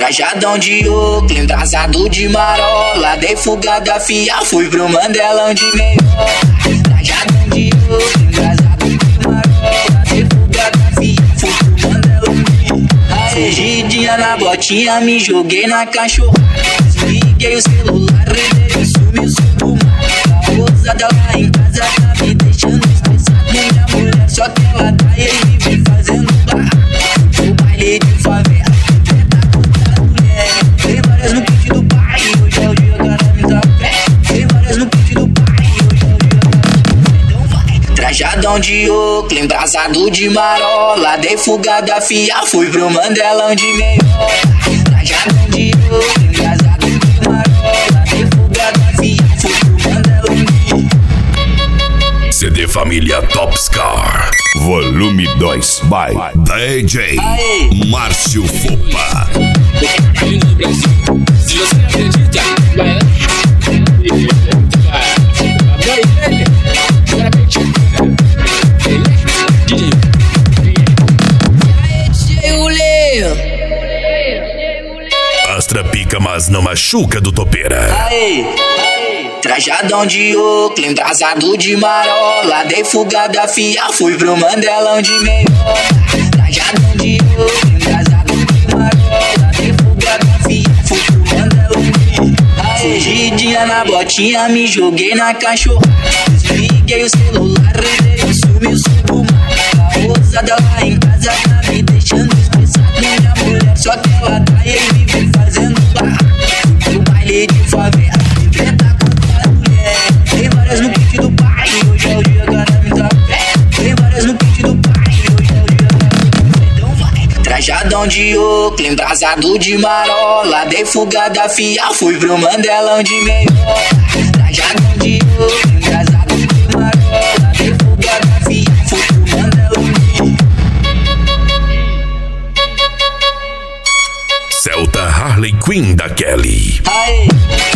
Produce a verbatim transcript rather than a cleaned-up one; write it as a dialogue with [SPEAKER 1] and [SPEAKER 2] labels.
[SPEAKER 1] Trajadão de Oakley, embrasado de marola. Dei fuga da fia, fui pro Mandelão de meiola. Trajadão de Oakley, embrasado de marola. Dei fuga da fia, fui pro Mandelão de meiola. Fugidinha na botinha, me joguei na cachorrada. Desliguei o celular, ele sumiu, subiu mar. A ousada lá em casa tá me deixando estressado. Minha mulher só que ela tá e ele vem fazendo barraco. O baile de favela, treta contra a mulher. Tem várias no kit do pai, hoje é o dia que ela me dá pé. Tem várias no kit do pai, hoje é o dia que ela me dá pé. Então vai. Trajadão de Oakley, embrasado de marola. Dei fuga da fia, fui pro Mandelão de meiola. Trajadão de Oakley, embrasado de marola. Dei fuga da fia, fui pro Mandelão de meiola.
[SPEAKER 2] C D Família Topscar Volume dois by D J
[SPEAKER 1] Aê.
[SPEAKER 2] Márcio Fopa.
[SPEAKER 3] Se você acredita, vai.
[SPEAKER 2] Astra pica, mas não machuca do topeira.
[SPEAKER 1] Aê, aê. Trajadão de Oakley, embrasado de marola. Dei fuga da fia, fui pro Mandelão de meiola. Trajadão de Oakley, embrasado de marola. Dei fuga da fia, fui pro Mandelão de meiola. Fugidinha na botinha, me joguei na cachorrada. Desliguei o celular, ele sumiu, subiu mar. A ousada lá em casa tá me deixando estressado. Minha mulher só que ela tá e ele vem fazendo barraco. No baile de favela, treta contra a mulher. Tem várias no kit do pai, hoje é o dia que ela me dá pé. Tem várias no kit do pai, hoje é o dia que ela me dá pé. Então vai. Trajadão de Oakley, embrasado de marola. Dei fuga da fia, fui pro Mandelão de meiola. Trajadão de Oakley, embrasado de marola. Dei fuga da fia, fui pro Mandelão de meiola.
[SPEAKER 2] Celta Harley Quinn da Kelly.
[SPEAKER 1] Aê.